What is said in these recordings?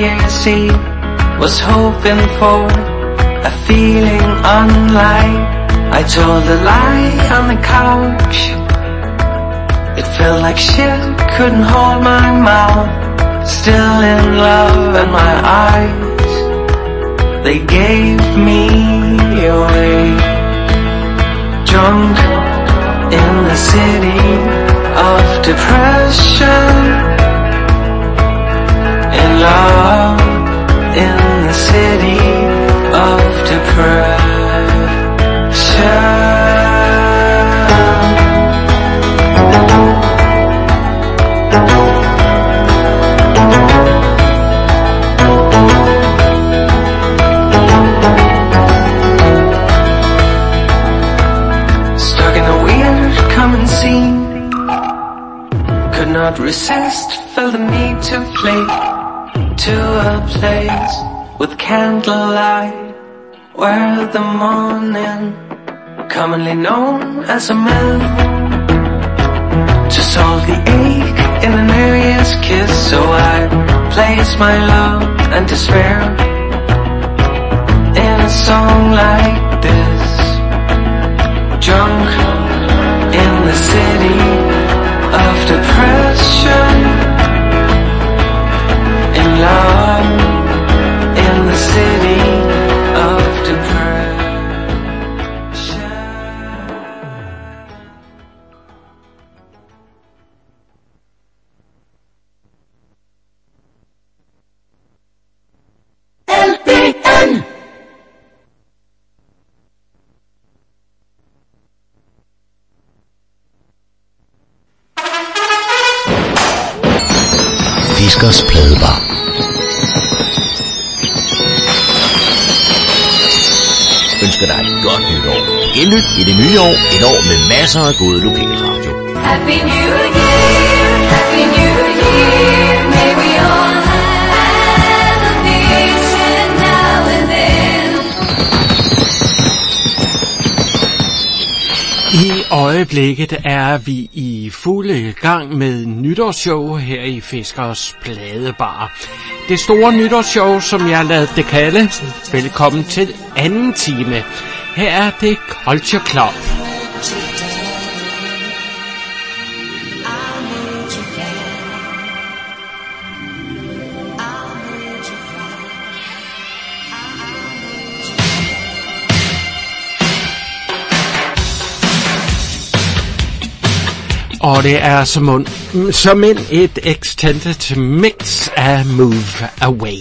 Year's Eve was hoping for a feeling unlike. I told a lie on the couch. It felt like shit, couldn't hold my mouth. Still in love and my eyes, they gave me away. Drunk in the city of depression, in love in the city of depression. Stuck in a weird common scene, could not resist, felt the need to flee to a place with candlelight, where the morning, commonly known as a man, to solve the ache in an area's kiss. So I place my love and despair in a song like this. Drunk in the city of depression, in love in the city of depression. LPN. Fiskers Pladebar. Ønsker dig et godt nytår. Genlyt i det nye år, et år med masser af god lokalradio. Happy New Year, Happy New Year, may we all have a vision now and then. I øjeblikket er vi i fulde gang med nytårsshow her i Fiskers Pladebar. Det store nytårsshow, som jeg lader det kalde. Velkommen til anden time. Her er det Culture Club. Og det er som et extended mix af Move Away.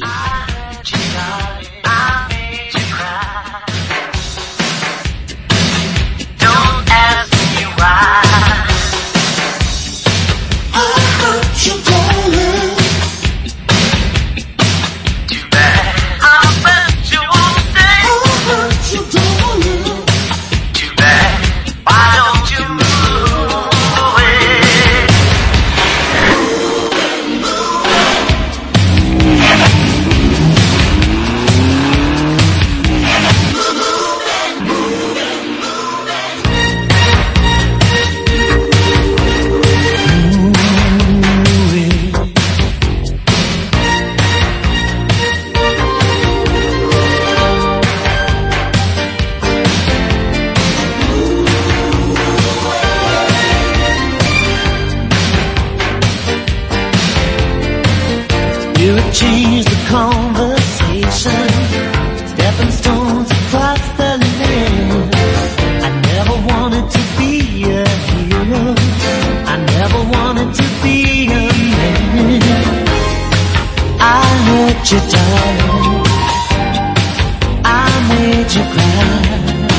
Change the conversation, stepping stones across the land. I never wanted to be a hero, I never wanted to be a man. I hurt you, darling, I made you cry.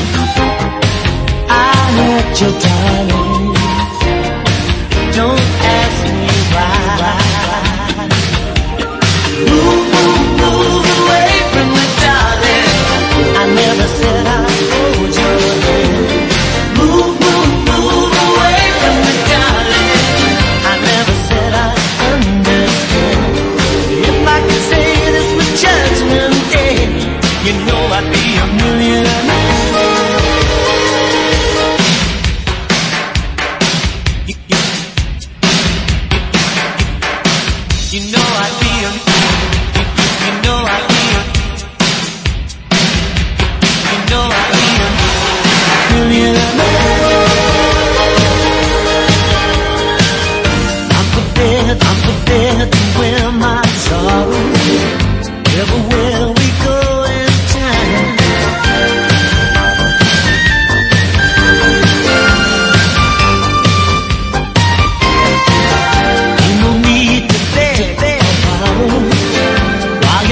I hurt you, darling, don't ask me why. Move, move, move away from me, darling. I never said I'd hold your hand. Move, move, move away from me, darling. I never said I'd understand. If I could say this with Judgment Day, you know I'd be a millionaire.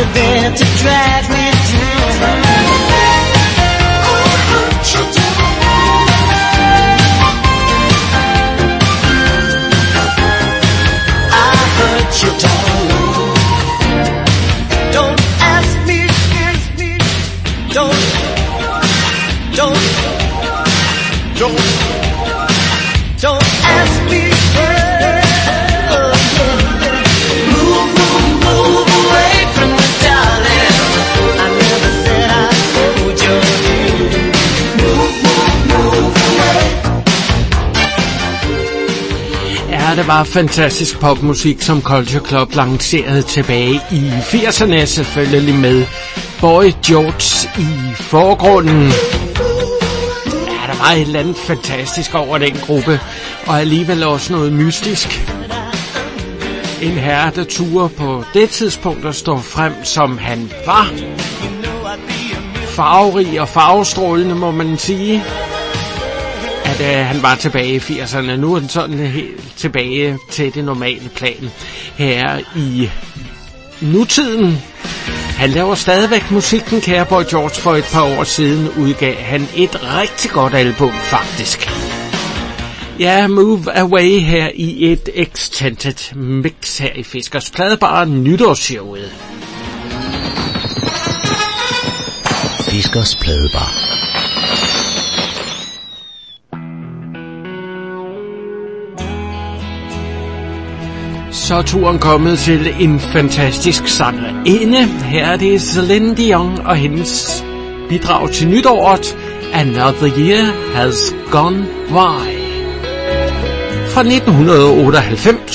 you there to drag me down? I hurt you, darling. Don't ask me, don't ask me. Move away from me, darling. I never said I'd hold your hand. Move away. Ja, det var fantastisk popmusik, som Culture Club lancerede tilbage i 80'erne, selvfølgelig med Boy George i forgrunden. Ja, der var et eller andet fantastisk over den gruppe, og alligevel også noget mystisk. En herre, der turde på det tidspunkt at stå frem, som han var. Farverig og farvestrålende, må man sige. At han var tilbage i 80'erne. Nu er den sådan helt tilbage til det normale plan her i nutiden. Han laver stadigvæk musikken, kære Boy George. For et par år siden udgav han et rigtig godt album, faktisk. Ja, Move Away her i et extended mix her i Fiskers Pladebar nytårsshowet. Fiskers Pladebar. Så er turen kommet til en fantastisk sangerinde. Her er det Celine Dion og hendes bidrag til nytåret, Another Year Has Gone By, fra 1998.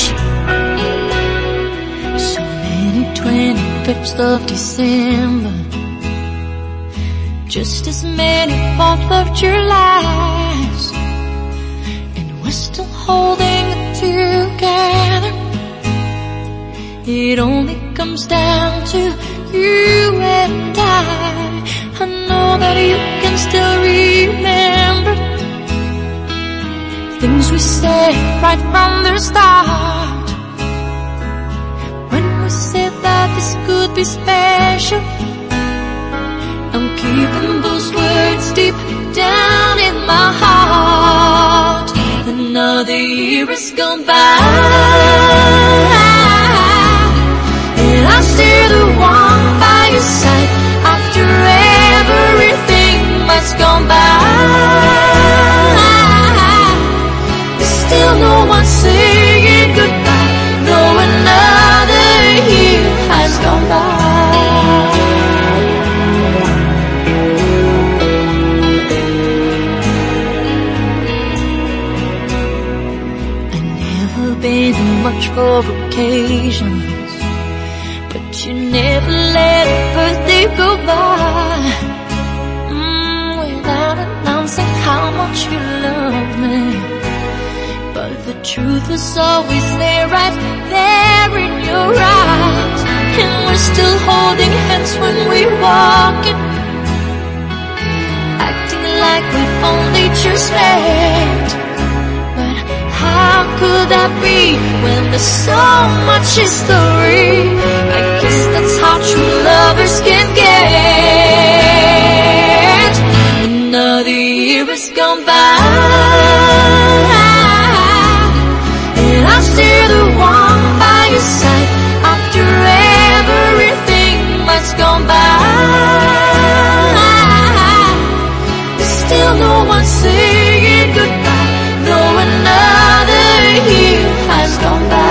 So many 25th of December, just as many 4th of Julys, and we're still holding it together. It only comes down to you and I know that you can still remember things we said right from the start, when we said that this could be special. I'm keeping those words deep down in my heart. Another year has gone by, and I'm still the one by your side after everything that's gone by. There's still no one saying goodbye, though another year has gone by. Been much for occasions, but you never let a birthday go by without announcing how much you love me. But the truth was always there, right there in your eyes, and we're still holding hands when we walk in, acting like we've only just met. How could that be when there's so much history? I guess that's how true lovers can get. Another year has gone by, and I'm still the one by your side after everything that's gone by. There's still no one saying goodbye, though another year has gone by.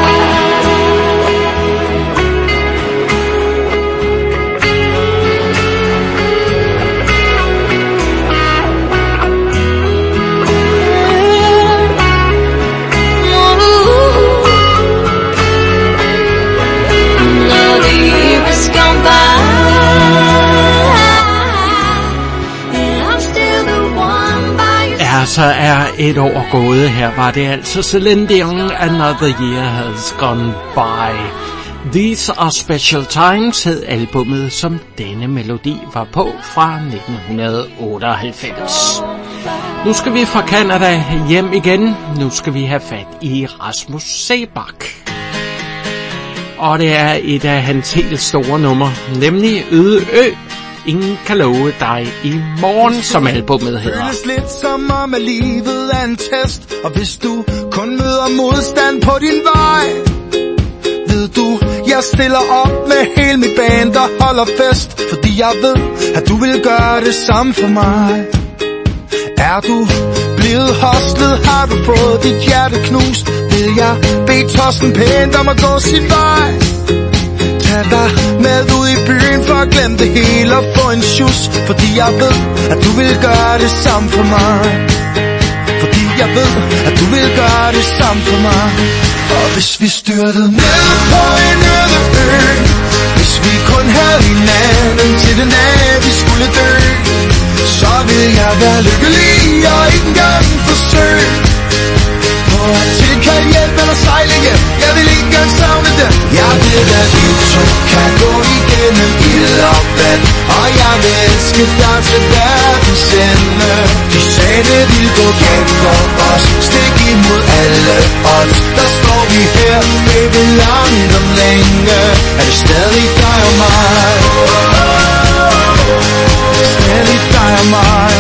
Another year has gone by, and I'm still the one by your side. Så er et år gået. Her var det altså Celine Dion, Another Year Has Gone By. These Are Special Times hed albumet, som denne melodi var på, fra 1998. Nu skal vi fra Canada hjem igen. Nu skal vi have fat i Rasmus Seebach. og det er et af hans helt store numre, nemlig Øde Ø. Ingen kan love dig i morgen, som albumet hedder. Føles lidt som om, at livet er en test, og hvis du kun møder modstand på din vej, ved du, jeg stiller op med hele mit band og holder fest, fordi jeg ved, at du vil gøre det samme for mig. Er du blevet hostlet, har du fået dit hjerte knust, vil jeg bede tossen pænt om at gå sin vej. Tag dig med ud i byen for at glemme det hele og få en sjus, fordi jeg ved, at du vil gøre det samme for mig. Fordi jeg ved, at du vil gøre det samme for mig. Og hvis vi styrtede ned på en øde ø, hvis vi kun havde hinanden til den dag vi skulle dø, så vil jeg være lykkelig og ikke engang forsøge på at tilkalde hjælp eller sejle hjem. Jeg vil ikke engang savne det. Jeg ved, at vi to kan gå igennem ild og vand, og jeg vil elske dig til verdens ende. De sagde det ville gå galt for os, stik imod alle odds. Der står vi her, baby, langt om længe. Er det stadig dig og mig? Stadig dig og mig.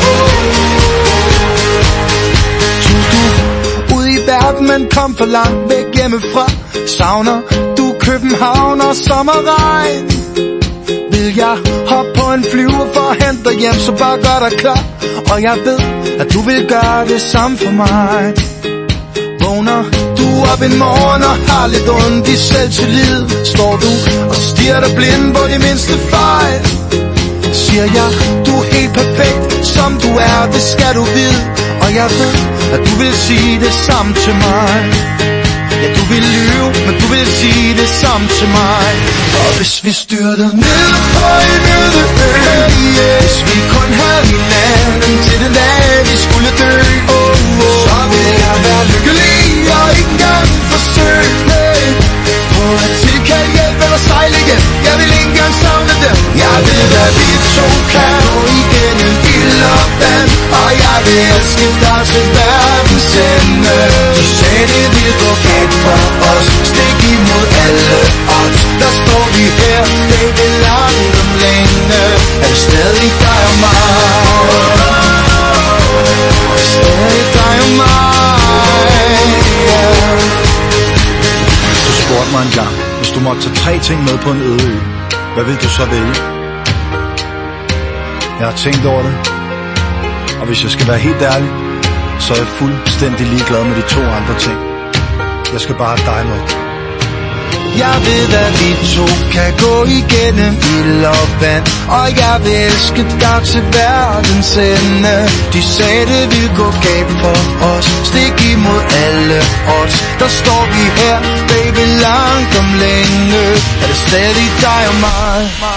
Ud i verden, men kom for langt væk hjemmefra. Savner du København og sommerregn? Vil jeg hoppe på en flyver for at hente dig hjem, så bare gør dig klar. Og jeg ved, at du vil gøre det samme for mig. Vågner du op en morgen og har lidt ondt i selvtillid, står du og stirrer dig blind på de mindste fejl. Siger jeg, du er helt perfekt, som du er, det skal du vide. Og jeg ved, at du vil sige det samme til mig. Ja, du vil lyve, men du vil sige det samme til mig. Og hvis vi styrtede ned på en øde ø, hvis vi kun havde hinanden til den dag vi skulle dø, så vil jeg være lykkelig og ikke engang forsøge på at tilkalde hjælp eller sejle hjem. Jeg vil ikke engang savne det. Jeg ved, at vi to kan gå igennem ild og vand, og jeg vil elske dig til verdens ende. De sagde det ville gå galt for os, stik imod alle odds. Der står vi her, baby, langt om længe. Er det stadig dig og mig? Stadig dig og mig, yeah. Du spurgte mig en gang, hvis du måtte tage 3 ting med på en øde ø, hvad vil du så vælge? Jeg har tænkt over det, og hvis jeg skal være helt ærlig, så er jeg fuldstændig ligeglad med de 2 andre ting. Jeg skal bare have dig med. Jeg ved, at vi to kan gå igennem ild og vand, og jeg vil elske dig til verdens ende. De sagde, det ville gå galt for os, stik imod alle odds. Der står vi her, baby, langt om længe. Er det stadig dig og mig?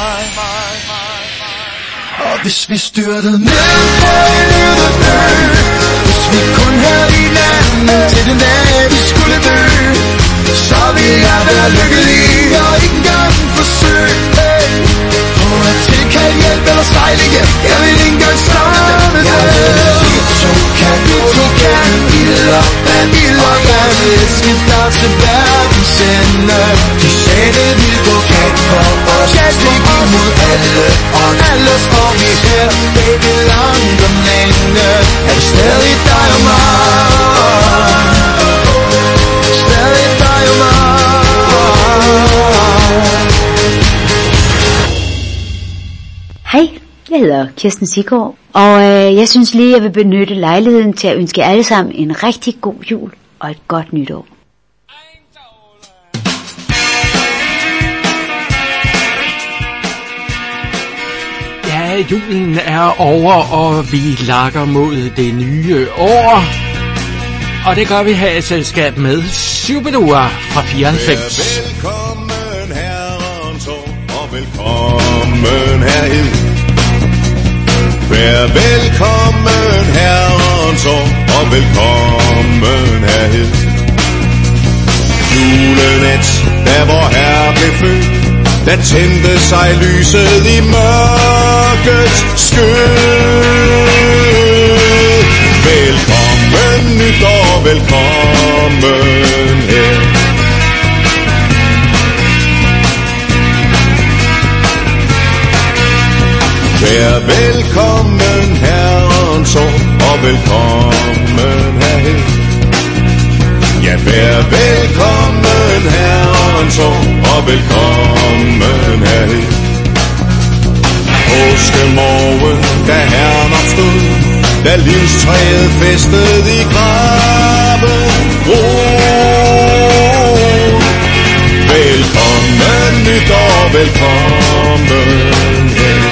Og hvis vi styrtede ned på en øde ø, hvis vi kun havde hinanden til den dag vi skulle dø, så vil jeg være lykkelig og ikke engang forsøge på at tilkalde hjælp eller sejle hjem. Jeg vil ikke engang savne det. Jeg ved, at vi to kan gå igennem ild og vand, og jeg vil elske dig til verdens ende. De sagde, det ville gå galt for os, stik imod alle odds. Alle står vi her, baby, langt om længe. Er det stadig dig og mig? Stadig dig og mig. Hej, jeg hedder Kirsten Siggaard, og jeg synes lige, jeg vil benytte lejligheden til at ønske jer alle sammen en rigtig god jul og et godt nytår. Ja, julen er over, og vi lakker mod det nye år. Og det gør vi her i selskab med Shubidua fra 94. Velkommen herrens år, og velkommen herhed. Vær velkommen herrens år, og velkommen herhed. Julenat, da vor Herre blev født, der tændte sig lyset i mørkets skød. Velkommen nytår, velkommen her. vær velkommen herrens år, og velkommen herhen. Ja, vær velkommen herrens år, og velkommen herhen. Påskemorgen, da Herren opstod, da livstræet festede i graven. Velkommen nytår, velkommen hen.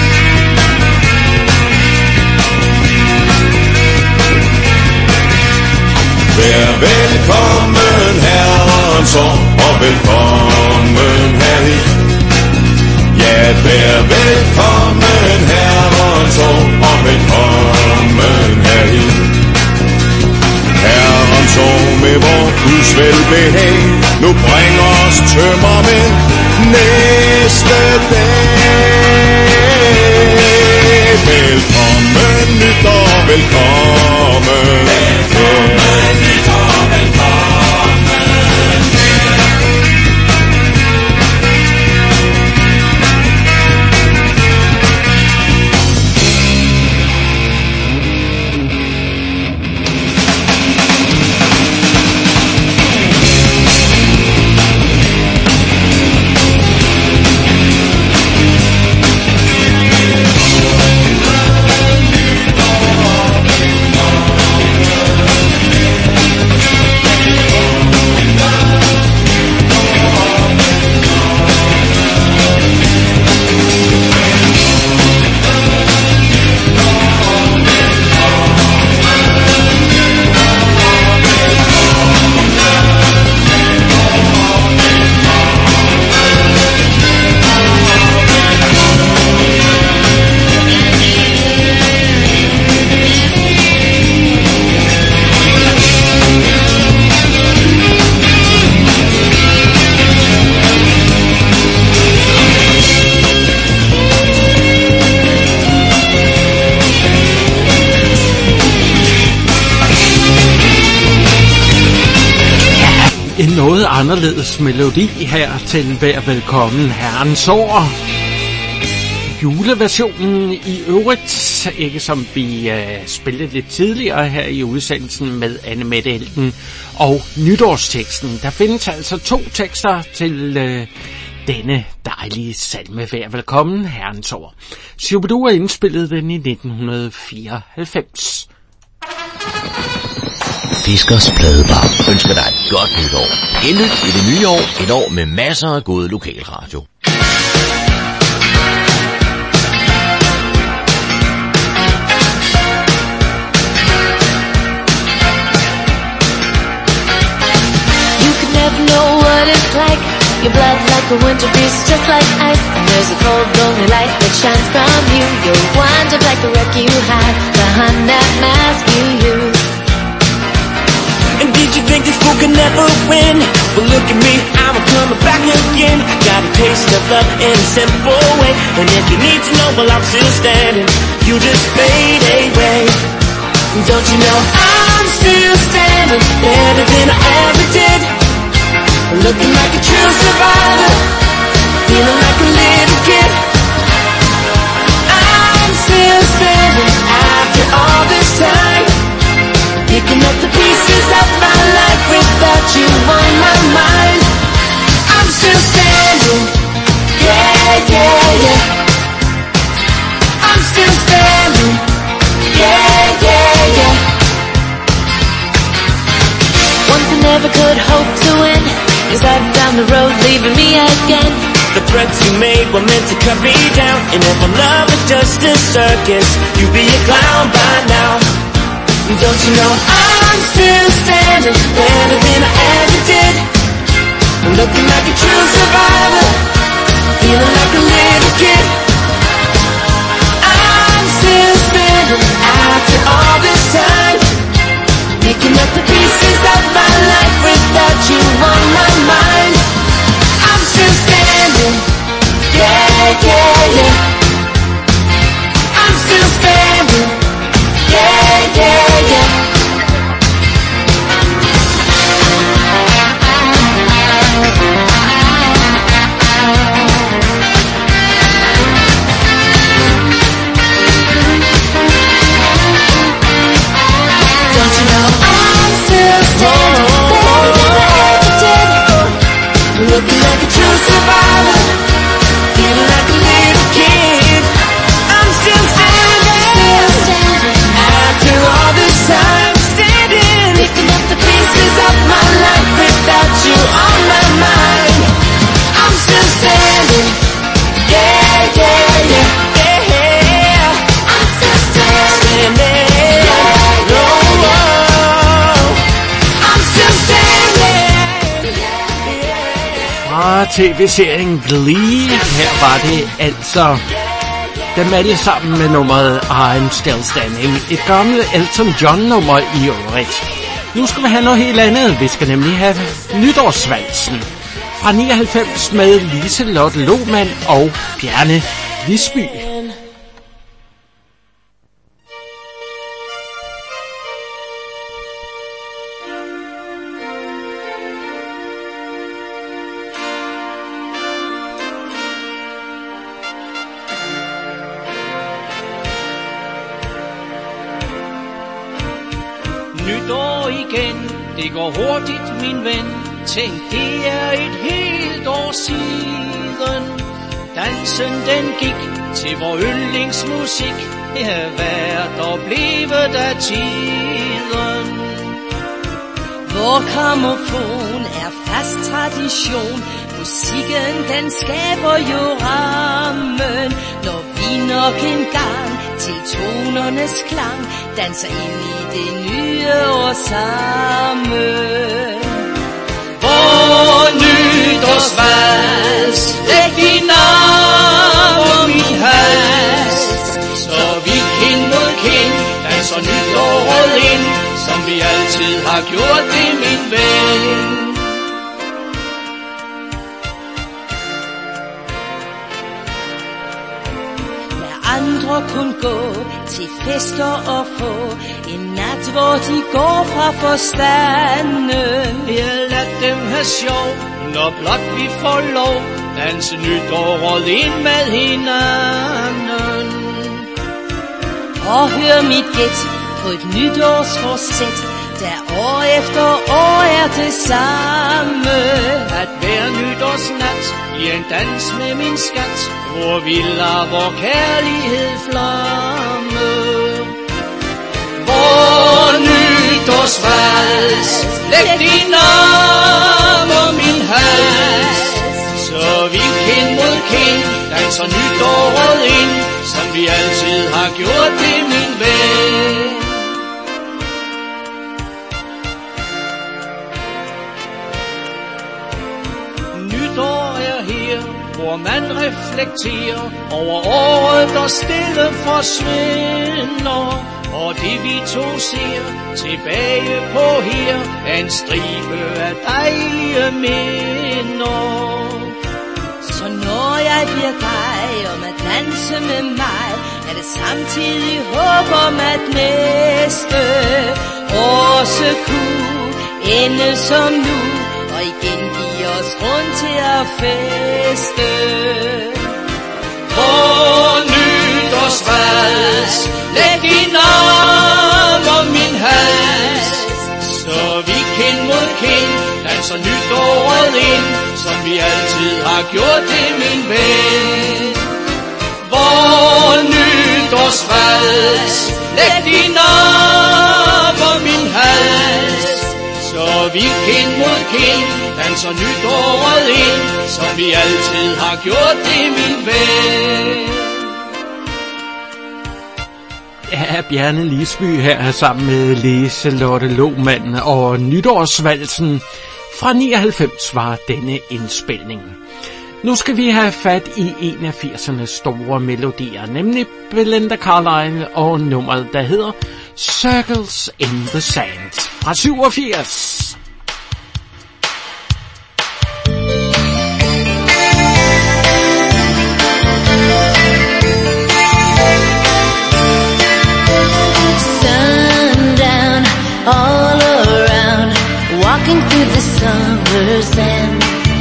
Vær velkommen herrens år, og velkommen herhen. Ja, vær velkommen herrens år, og velkommen herhen. Herrens år med vor Guds velbehag, nu bringer os tømmermænd næste dag. Velkommen nytår, velkommen. Velkommen nytår, velkommen. Noget anderledes melodi her til Vær velkommen herrens år. Juleversionen i øvrigt, ikke som vi spillede lidt tidligere her i udsendelsen med Anne-Mette Elten og nytårsteksten. Der findes altså 2 tekster til denne dejlige salme Vær velkommen herrens år. Shubidua indspillede den i 1994. Fiskers Pladebar ønsker dig et godt nytår. Endelig i det nye år, et år med masser af god lokalradio. You could never know what it's like. Your blood like a winter breeze, just like ice. And there's a cold, lonely light that shines from you. You're wind up like the wreck you had behind that mask you used. And did you think this fool could never win? Well, look at me, I'm coming back again. I got a taste of love in a simple way. And if you need to know, well, I'm still standing. You just fade away. Don't you know I'm still standing, better than I ever did. Looking like a true survivor, feeling like a little kid. I'm still standing after all this time, picking up the pieces of my life without you on my mind. I'm still standing, yeah, yeah, yeah. I'm still standing, yeah, yeah, yeah. One thing never could hope to win is life down the road leaving me again. The threats you made were meant to cut me down. And if my love was just a circus, you'd be a clown by now. Don't you know I'm still standing, better than I ever did. Looking like a true survivor, feeling like a little kid. I'm still standing after all this time, picking up the pieces of my life without you on my mind. I'm still standing, yeah, yeah, yeah. I'm still standing, yeah, yeah, yeah. tv-serien Glee. Her var det altså dem alle sammen med nummeret I'm Still Standing. Et gammelt Elton John-nummer i øvrigt. Nu skal vi have noget helt andet. Vi skal nemlig have nytårsvalsen fra 99 med Liselotte Lohmann og Bjarne Lisby. Nytår igen, det går hurtigt, min ven. Tænk, det er et helt år siden. Dansen den gik til vor yndlingsmusik. Det har været og blevet af tiden. Vor grammofon er fast tradition. Musikken den skaber jo rammen. Når vi nok engang til tonernes klang danser ind i det nye år sammen. Vor nytårsvals, læg din arm om min hals, så vi kind mod kind danser nytåret ind, som vi altid har gjort det, min ven. Andre kun gå til fester og få en nat, hvor de går fra forstanden. Lad dem have sjov, når blot vi får lov, danse nytåret ind med hinanden. Og hør mit gæt på et nytårsforsæt, der år efter år er det samme. At hver nytårsnat i en dans med min skat, hvor vi lader vor kærlighed flamme. Vor nytårsvals, læg din arm om min hals, så vi kind mod kind danser nytåret ind, som vi altid har gjort det, min ven. Nytår er her, hvor man reflekterer over året, der stille forsvinder. Og det vi to ser tilbage på her, er en stribe af dejlige minder. Så når jeg bliver dig om at danse med mig, er det samtidig håb om at næste også kunne ende som nu, og igen give os grund til at feste. Vor nytårsvals, læg din arm om min hals, så vi kind mod kind danser nytåret ind, som vi altid har gjort det, min ven. Vor nytårsvals, læg din arm om min hals, så vi kind mod kind danser nytåret ind, som vi altid har gjort det, min ven. Ja, Bjarne Lisby her sammen med Liselotte Lohmann, og nytårsvalsen fra 99 var denne indspilning. Nu skal vi have fat i en af 80'ernes store melodier, nemlig Belinda Carlisle og nummeret, der hedder Circles in the Sand fra 87. All around, walking through the summer sand.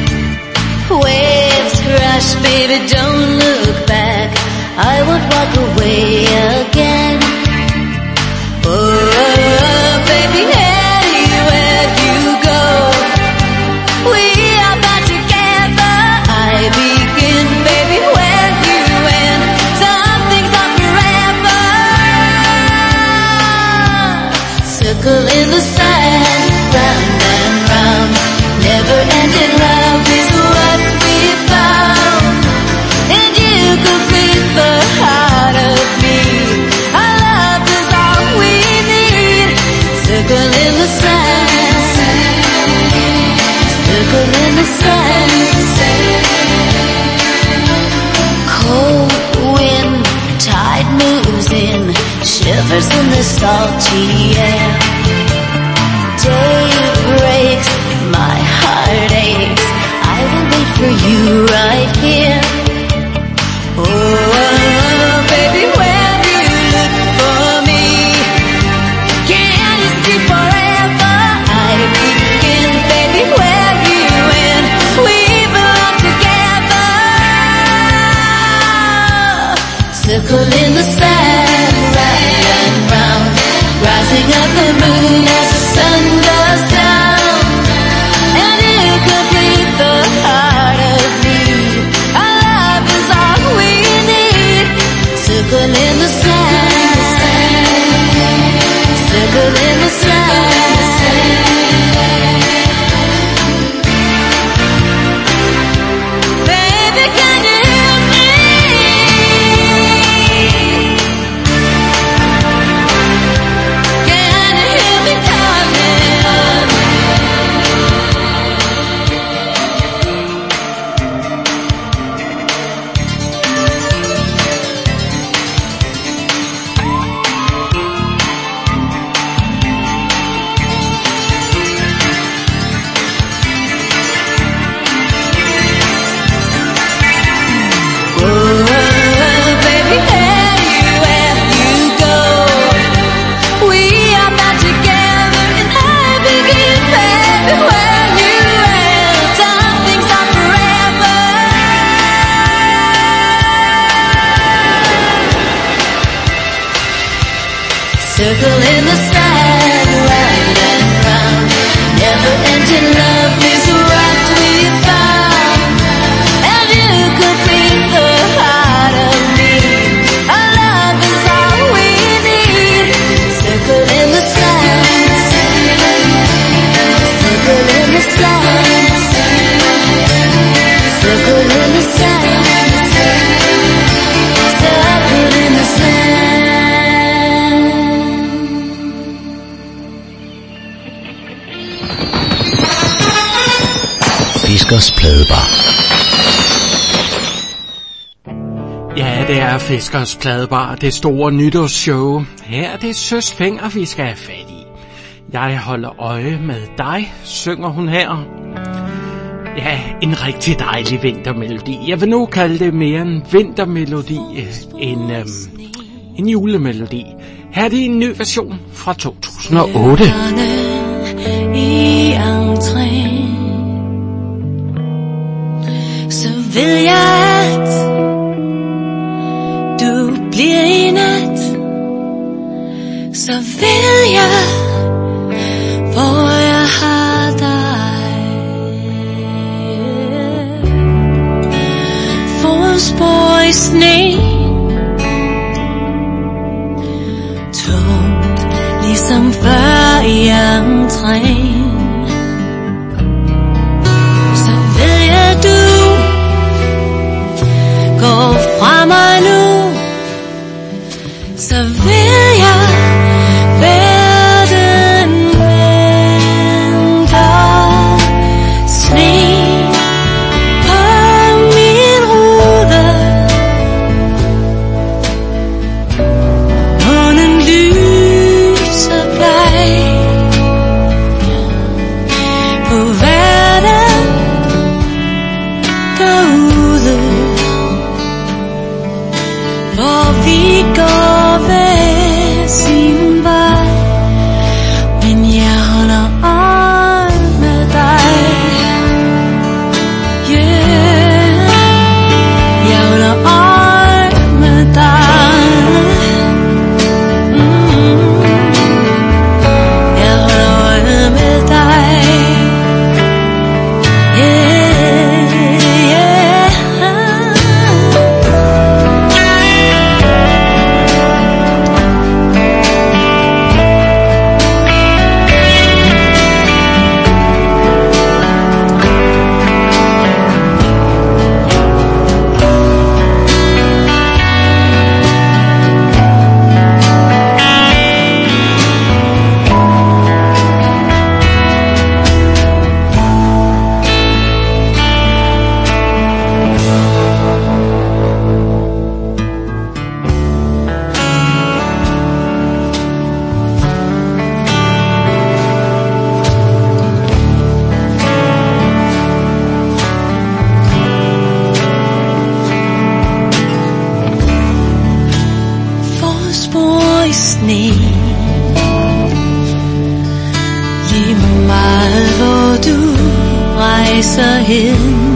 Waves crash, baby, don't look back. I won't walk away again. Oh, baby, anywhere you go, we are back together. I begin, baby, where you end. Some things are forever. Circle in the sand, round and round. Never-ending love is what we found. And you complete the heart of me. Our love is all we need. salty air. Day breaks, my heart aches. I will wait for you right here. Oh, baby, when you look for me, can you see forever? I begin, baby, where you end. We belong together. Circle in the sand, round and round, rising of the moon as the sun goes down. And you complete the heart of me. Our love is all we need. Circle in the sand, circle in the sand. Baby, can you hear me? Can you hear me coming? Baby, anywhere you go, we are not together, and I begin, baby, where you end. Time things are forever. Circle in the sand, round and round. Never-ending love is what we found. And you complete the heart of me. Our love is all we need. Circle in the sand, circle in the sand, circle in the sand, circle in the sand. Fiskers Pladebar. Ja, det er Fiskers Pladebar, det store nytårsshow. Her er det Søs Fenger, vi skal have fat i. Jeg holder øje med dig, synger hun her. Ja, en rigtig dejlig vintermelodi. Jeg vil nu kalde det mere en vintermelodi end en julemelodi. Her er det en ny version fra 2008. I entréen, så ved jeg, at du bliver i nat. Så ved jeg, hvor jeg har dig. Fodspor i sne, tungt ligesom før i entréen. Så ved jeg, du går fra mig nu. Så ved jeg, verden venter. Sne på min rude, månen lyser bleg på verden derude. rejser hen.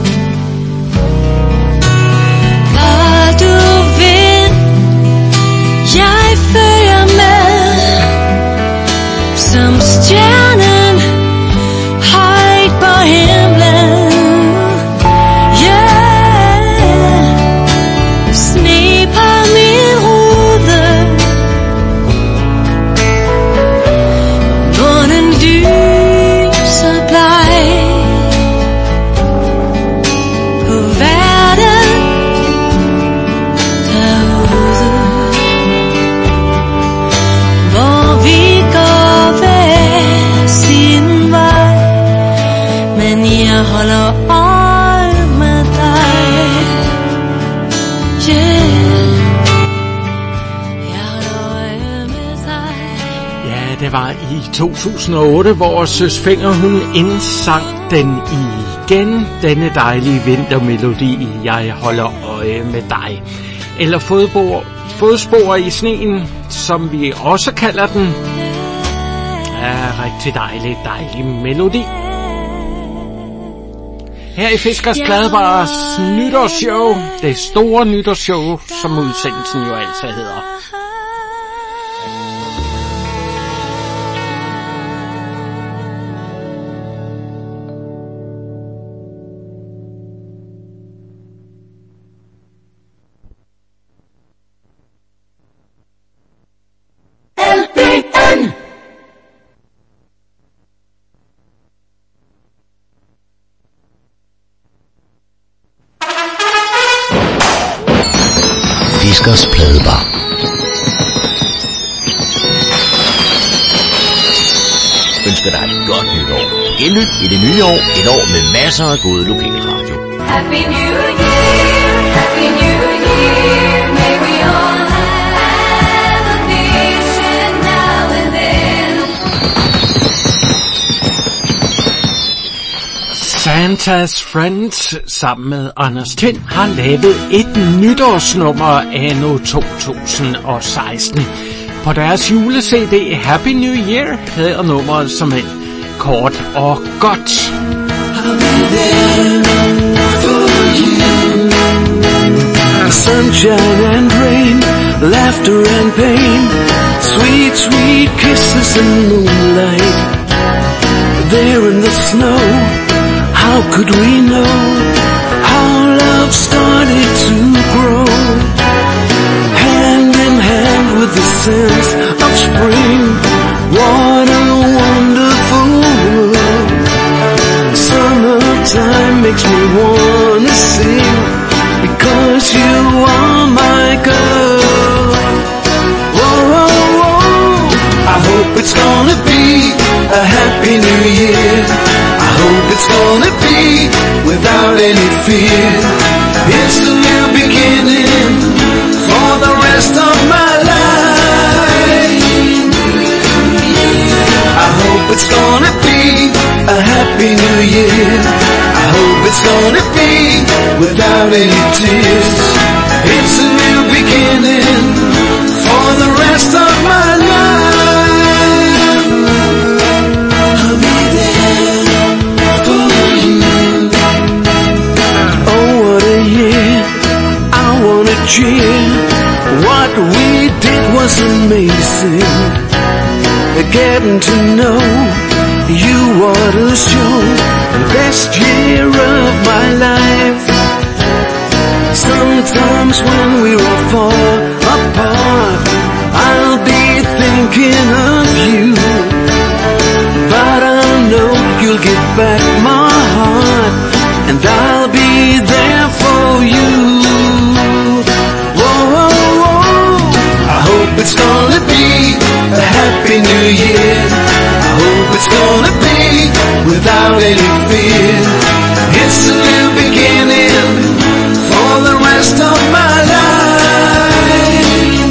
Hvor du vil, jeg følger med, som stjernen højt på himlen. Sne på min rude, månen lyser bleg på verden derude, hvor vi går hver sin vej, men jeg holder øje med dig. Ja, det var i 2008, hvor Søs Fenger, hun indsang den igen, denne dejlige vintermelodi, jeg holder øje med dig. Eller fodspor i sneen, som vi også kalder den. Ja, rigtig dejlig melodi. Her i Fiskers Pladebars nytårsshow, det store nytårsshow, som udsendelsen jo altså hedder. Fiskers Pladebar. Ønsker dig et godt nytår. Genlyt i det nye år, et år med masser af gode lokalradio. Happy New Year, Happy New Year, may we all have a vision now and then. Santa's Friends sammen med Anders Tind har lavet et nytårsnummer anno 2016. På deres jule-CD Happy New Year hedder nummeret som et kort og godt. Sunshine and rain, laughter and pain, sweet, sweet kisses and moonlight. There in the snow, how could we know how love started to grow? Hand in hand with the sense of spring, what a wonderful world. Summertime makes me wanna sing, because you are my girl. Whoa, whoa, whoa. I hope it's gonna be a happy new year. I hope it's gonna be without any fear. It's a new beginning for the rest of my life. I hope it's gonna be a happy new year. I hope it's gonna be without any tears. It's a new beginning for the rest of my life. I'll be there for you. Oh, what a year, I wanna cheer. What we did was amazing. Getting to know you ought to show the best year of my life. Sometimes when we were far apart, I'll be thinking of you, but I know you'll get back my heart, and I'll be there for you. Whoa, whoa, whoa. I hope it's gonna be a happy new year. I hope it's gonna be without any fear. It's a new beginning for the rest of my life.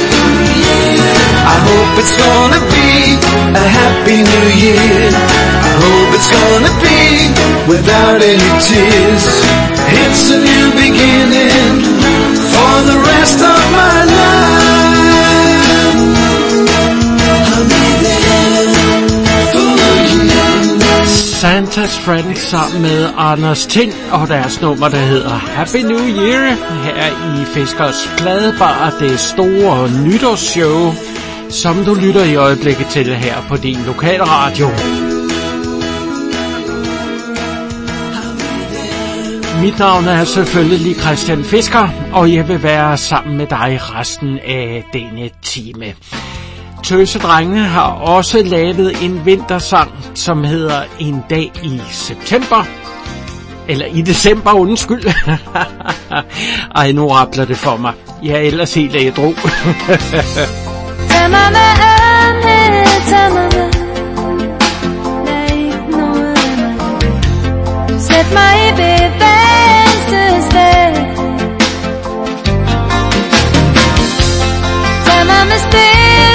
I hope it's gonna be a happy new year. I hope it's gonna be without any tears. It's a new beginning for the rest of my life. Santa's Friends sammen med Anders Tind og deres nummer, der hedder Happy New Year, her i Fiskers Pladebar, det store nytårsshow, som du lytter i øjeblikket til her på din lokalradio. Mit navn er selvfølgelig Christian Fisker, og jeg vil være sammen med dig resten af denne time. Tøsedrengene har også lavet en vintersang, som hedder En dag i september. Eller i december, undskyld. Ej, nu rappler det for mig. Jeg er ellers helt ædru. Tag mig med ømhed, tag mig med. Lad ikke noget af mig. Sæt mig i bevægelse sted. Tag mig med sted.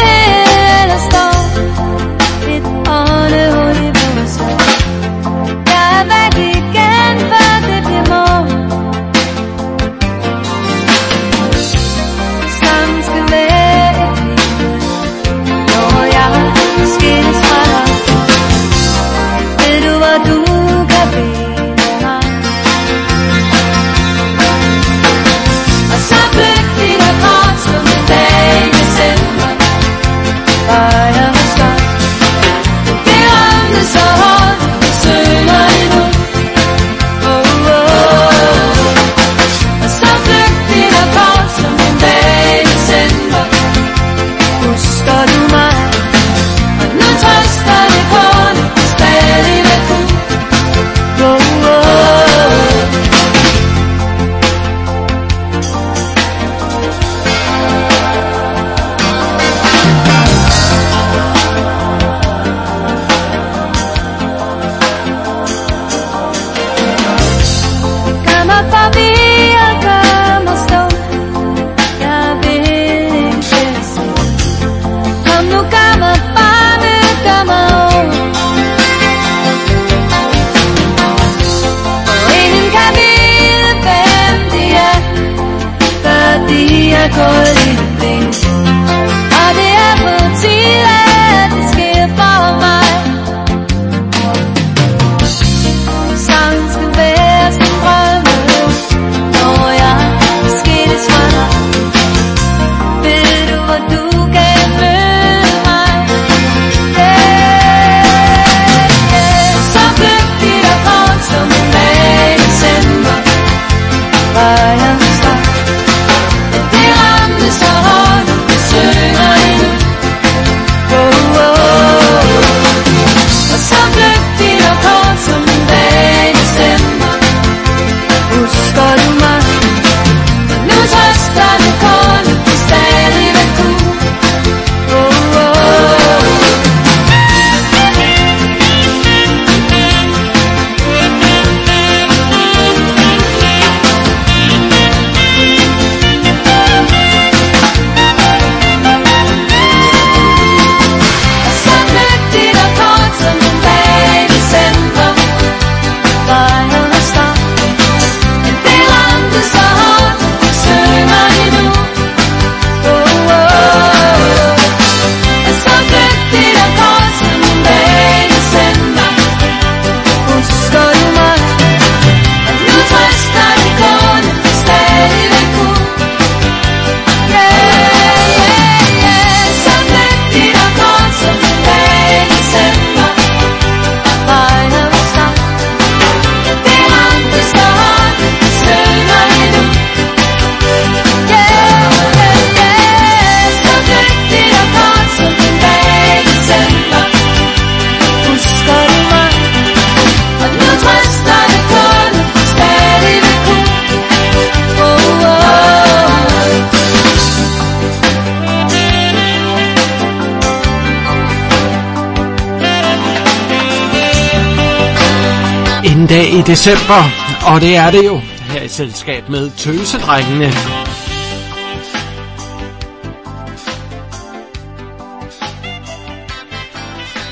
En dag i december, og det er det jo her i selskab med Tøsedrengene.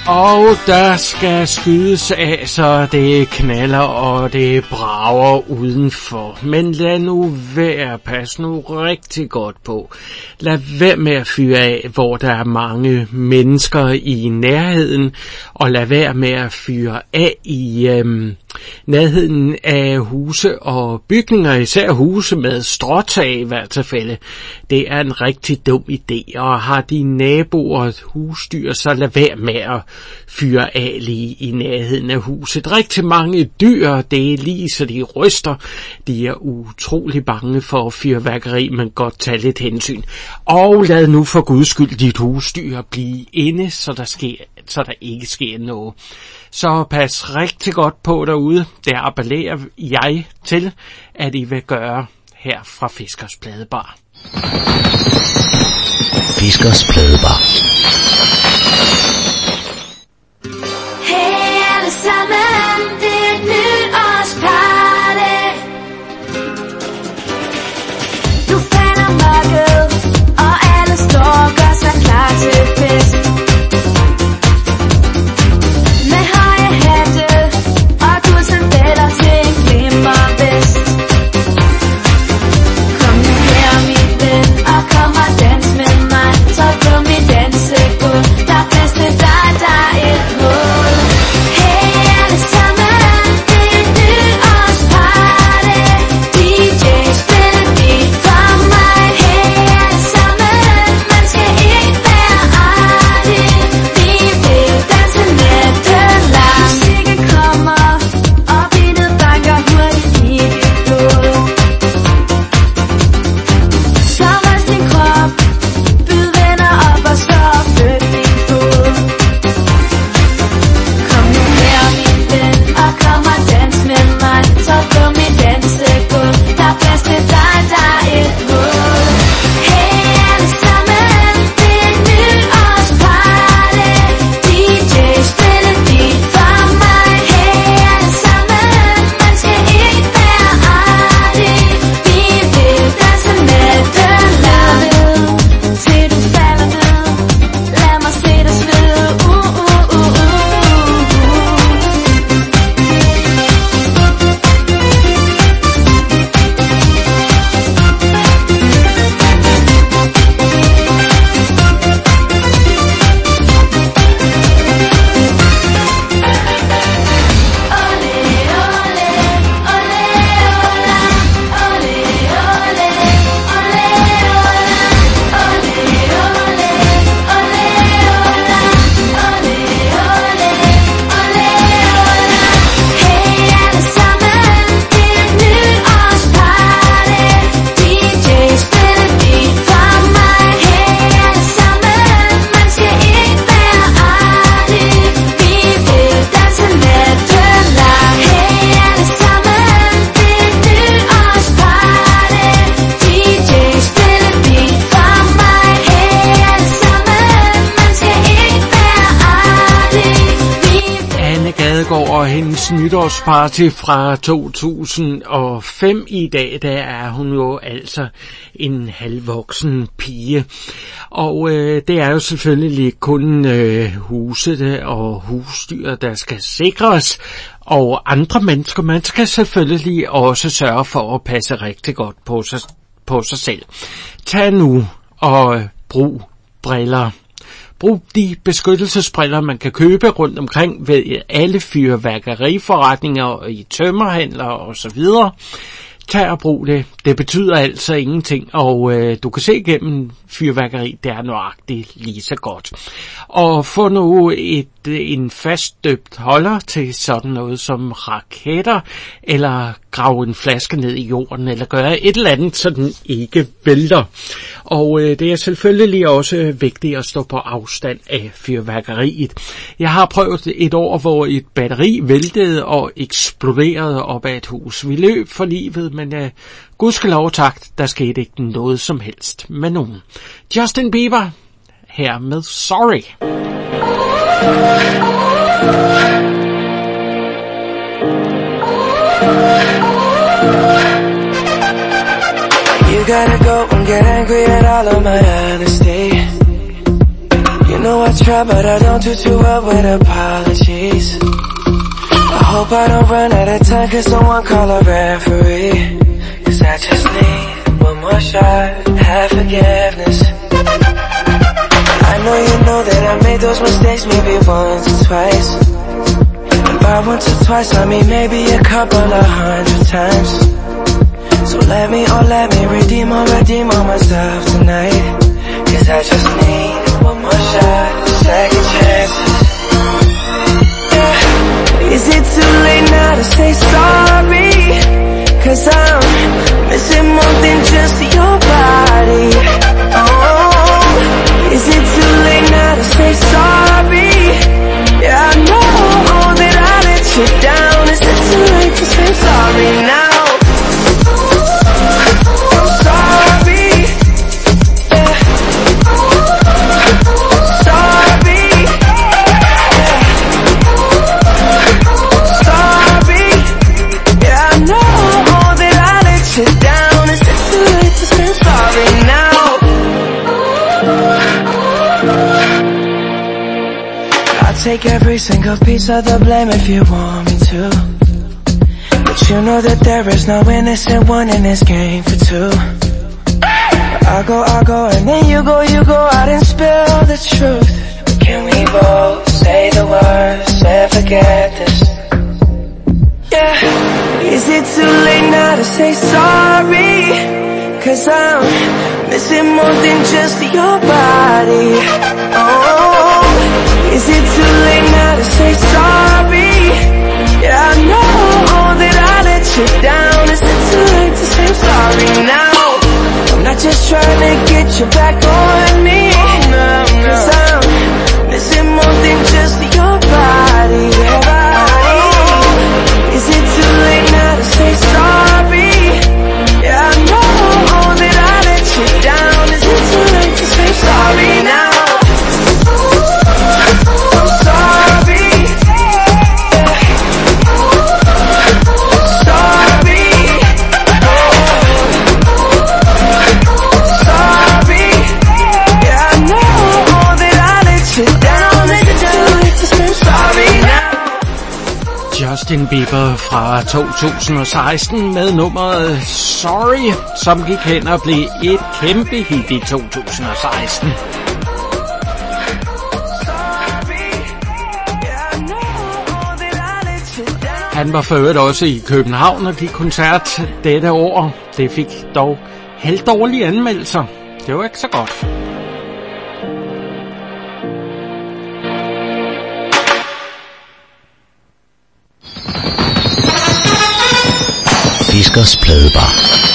Og der skal skydes af, så det knaller og det brager udenfor. Men lad nu være, pas nu rigtig godt på. Lad være med at fyre af, hvor der er mange mennesker i nærheden. Og lad være med at fyre af i nærheden af huse og bygninger, især huse med stråtag i hvert tilfælde. Det er en rigtig dum idé, og har dine naboer husdyr, så lad være med at fyre af lige i nærheden af huset. Rigtig mange dyr, det er lige så de ryster. De er utrolig bange for fyrværkeri, men godt tage lidt hensyn. Og lad nu for guds skyld dit husdyr blive inde, så der ikke sker noget. Så pas rigtig godt på derude. Det appellerer jeg til, at I vil gøre her fra Fiskers Pladebar. Fiskers Pladebar. Hey alle sammen, det er et nytårsparty. Du finder mørket, og alle står og gør sig klar til fest. Med høje hatte og guldsandaler til en glimmervest. Kom nu her min ven, og kom og dans med mig. Så på mit dansegulv, der er plads til dig, der er et hul. Hey alle sammen, det er et nytårsparty. DJ spiller beat for mig. Hey alle sammen, man skal ikke være artig. Vi vil danse natten lang. Musikken kommer, og beatet banker hurtigt i dit blod. Så rejs din krop, byd venner op og slå og flyt din fod. Kom nu her min ven, og kom og dans med mig. Så på mit dansegulv, der er plads til dig, der er et hul. Hey alle sammen, det er et nytårsparty. DJ spiller beat for mig. Hey alle sammen, man skal ikke være artig. Vi vil danse natten lang. Til du falder ned, lad mig se dig svede. Og hendes nytårsparty fra 2005 i dag, der er hun jo altså en halvvoksen pige. Og det er jo selvfølgelig kun huset og husdyr, der skal sikres. Og andre mennesker, man skal selvfølgelig også sørge for at passe rigtig godt på sig selv. Tag nu og brug briller. Brug de beskyttelsesbriller, man kan købe rundt omkring ved alle fyrværkeriforretninger og i tømmerhandler og så videre. Tag og brug det. Det betyder altså ingenting, og du kan se gennem fyrværkeri, det er nøjagtigt lige så godt. Og få nu en faststøbt holder til sådan noget som raketter, eller grave en flaske ned i jorden, eller gøre et eller andet, så den ikke vælter. Og det er selvfølgelig også vigtigt at stå på afstand af fyrværkeriet. Jeg har prøvet et år, hvor et batteri væltede og eksploderede op ad et hus. Vi løb for livet, men gudskelov tak, der skete ikke noget som helst med nogen. Justin Bieber her med Sorry. You gotta go and get angry at all of my honesty. You You know I try, but I don't do too well with apologies. I hope I don't run out of time, could someone call a referee? Cause I just need one more shot, have forgiveness. I know you know that I made those mistakes maybe once or twice. And by once or twice I mean maybe a couple of 100 times. So let me redeem all myself tonight. Cause I just need one more shot, second chances. Yeah. Is it too late now to say sorry? Cause I'm missing more than just your body. Oh, is it too late now to say sorry? Yeah, I know that I let you down. Is it too late to say sorry now? Take every single piece of the blame if you want me to. But you know that there is no innocent one in this game for two. I go, and then you go out and spill the truth. Can we both say the words and forget this? Yeah. Is it too late now to say sorry? Cause I'm missing more than just your body. Oh, is it too late now to say sorry? Yeah, I know that I let you down. Is it too late to say sorry now? I'm not just trying to get you back on me. Cause I'm missing more than just your body. Oh, is it too late now to say sorry? Yeah, I know that I let you down. Is it too late to say sorry now? Justin Bieber fra 2016 med nummeret Sorry, som gik hen og blev et kæmpe hit i 2016. Han var for øvrigt også i København og gik koncert dette år. Det fik dog halvdårlige anmeldelser. Det var ikke så godt. Fiskers Pladebar.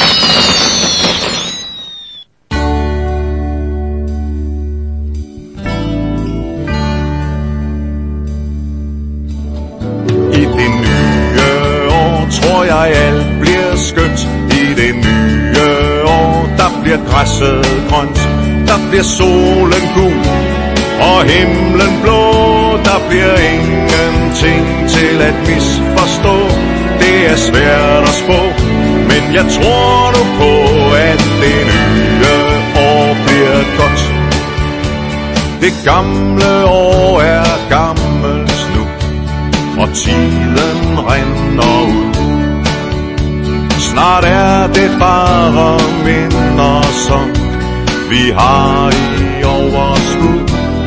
I det nye år tror jeg alt bliver skønt. I det nye år der bliver græsset grønt. Der bliver solen gul og himlen blå. Der bliver ingenting til at misforstå. Det er svært at spå, men jeg tror nu på, at det nye år bliver godt. Det gamle år er gammelt nu, og tiden rinder ud. Snart er det bare minder, som vi har i overskud.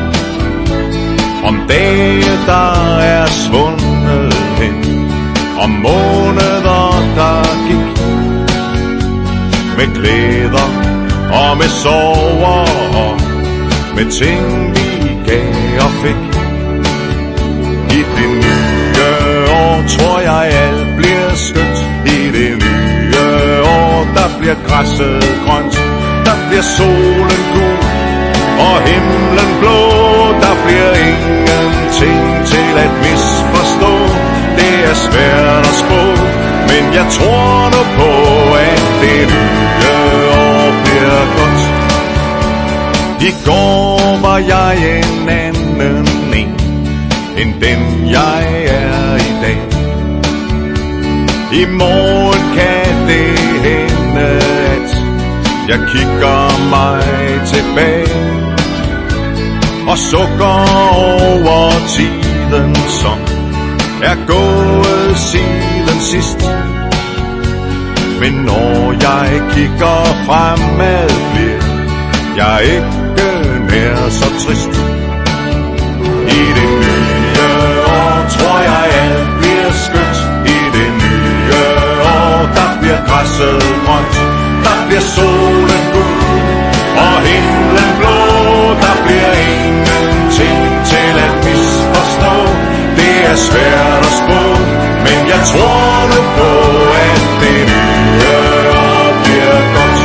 Om dage, der er svundet hen, om måneder, der gik, med glæder og med sorger og med ting, vi gav og fik. I det nye år tror jeg alt bliver skønt. I det nye år der bliver græsset grønt. Der bliver solen gul og himlen blå. Der bliver ingenting til at misforstå. Det er svært at spå, men jeg tror nu på, at det nye år bliver godt. I går var jeg en anden end den jeg er i dag. I morgen kan det hende, at jeg kigger mig tilbage. og sukker over tiden, som er gået siden sidst. Men når jeg kigger fremad, bliver jeg ikke nær så trist. I det nye år tror jeg alt bliver skønt. I det nye år, der bliver græsset grønt, der bliver solen gul og himlen blå. Der bliver ingenting til at misforstå. Det er svært at spå, men jeg tror nu på, at det nye år bliver godt.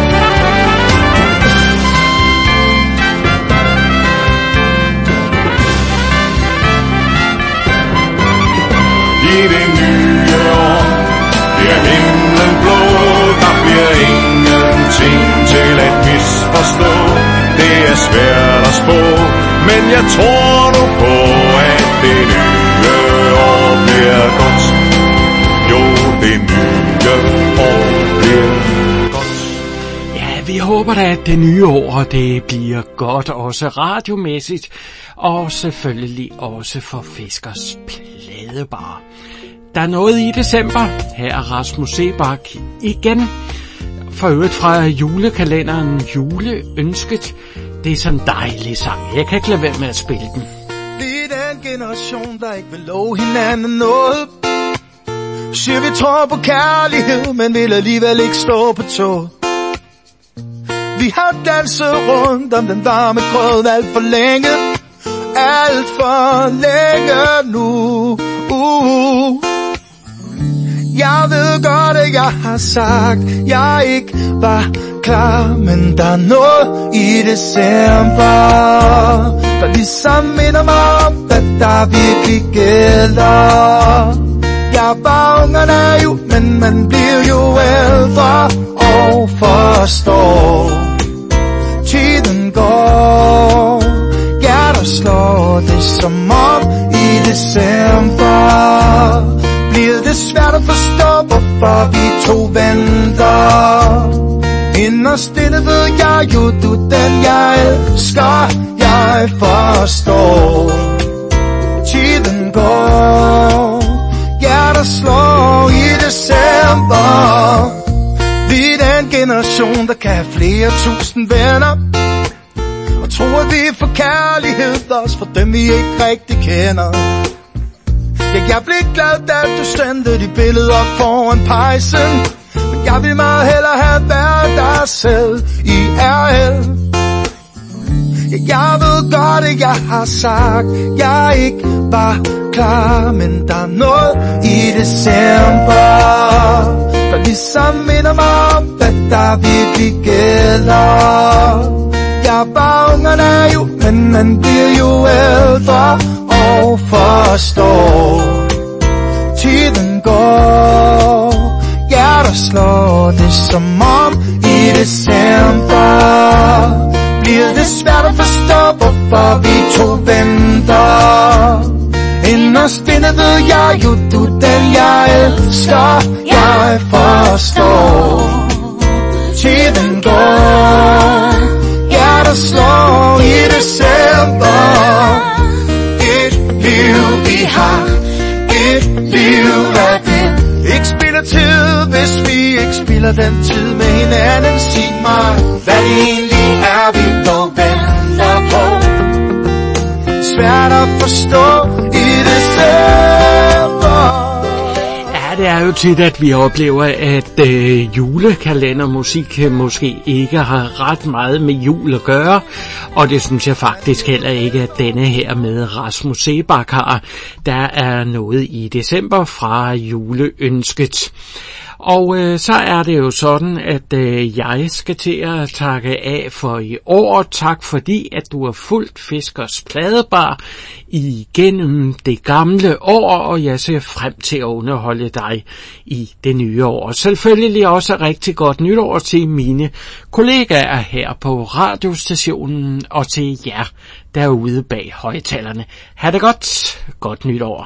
I det nye år bliver himlen blå. Der bliver ingenting til at misforstå. Det er svært at spå, men jeg tror nu på, at det nye år bliver godt. Jo, det nye år bliver godt. Ja, vi håber da, at det nye år det bliver godt, også radiomæssigt, og selvfølgelig også for Fiskers Pladebar. Der er noget i december. Her er Rasmus Seebach igen. For øvrigt fra julekalenderen Juleønsket. Det er sådan en dejlig sang. Jeg kan ikke lade være med at spille den. Vi er den generation, der ikke vil love hinanden noget. Siger vi tror på kærlighed, men vil alligevel ikke stå på tå. Vi har danset rundt om den varme grød alt for længe. Alt for længe nu. Jeg ved godt, at jeg har sagt, jeg ikke var klar, men der er noget i december, der ligesom minder mig om, hvad der virkelig gælder. Jeg var ung og naiv, men man bliver jo ældre og forstår. Tiden går, hjerter slår det som om i december. Bliver det svært at forstå, hvorfor vi to venter. Inderst inde ved jeg jo, du den jeg elsker, jeg forstår. Tiden går, hjerter slår i december. Vi er den generation, der kan have flere tusind venner, og tror, at vi får kærlighed også for dem, vi ikke rigtig kender. Jeg blev glad, da du sendte de billeder foran pejsen, men jeg vil meget hellere have været dig selv i RL. Jeg ved godt, at jeg har sagt, jeg ikke var klar, men der er noget i december, der ligesom minder mig om, hvad der virkelig gælder. Jeg var ung og naiv, men man bliver jo ældre og forstår. Tiden går, hjerter slår det som om i december. Bliver det svært at forstå, hvorfor vi to venter. Inderst inde ved jeg jo, du den jeg elsker, jeg forstår. Tiden går, hjerter slår i december. Liv vi har, et liv er det. Ikke spilder tid, hvis vi ikke spilder den tid med hinanden. Sig mig, hvad det egentlig er, vi dog venter på. Svært at forstå i december. Ja, det er jo tit, at vi oplever, at julekalendermusik måske ikke har ret meget med jul at gøre, og det synes jeg faktisk heller ikke, at denne her med Rasmus Seebach har. Der er noget i december fra Juleønsket. Og så er det jo sådan, at jeg skal til at takke af for i år. Tak fordi, at du har fulgt Fiskers Pladebar igennem det gamle år, og jeg ser frem til at underholde dig i det nye år. Selvfølgelig også rigtig godt nytår til mine kollegaer her på radiostationen og til jer derude bag højtalerne. Ha' det godt. Godt nytår.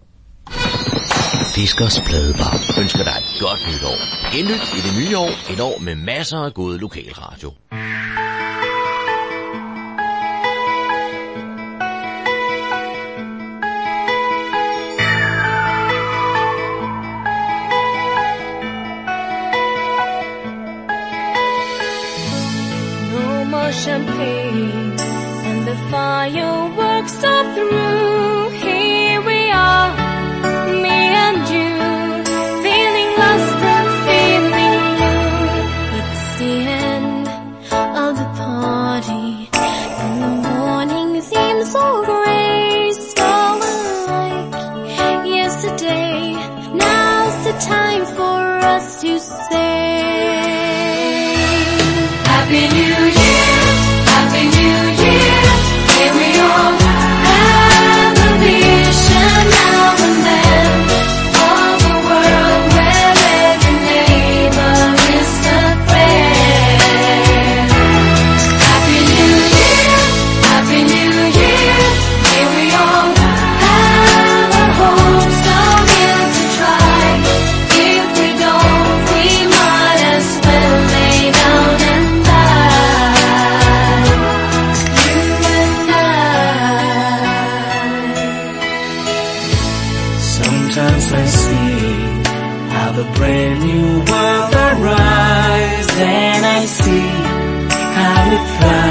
Fiskers Pladebar ønsker dig et godt nytår. Genlyt i det nye år, et år med masser af god lokalradio. for champagne and the fireworks are through. Here we are, me and you, feeling lost and feeling new. It's the end of the party and the morning seems so gray, so unlike yesterday. Now's the time for us to say Happy New Year, Happy New Year. Here we all have a vision now and then of a world where every neighbor is a friend. Happy New Year, Happy New Year. Here we all have a hope, so here's to try. If we don't, we might as well lay down and die. You and I. Sometimes I see how the brand new world arise, and I see how it flies.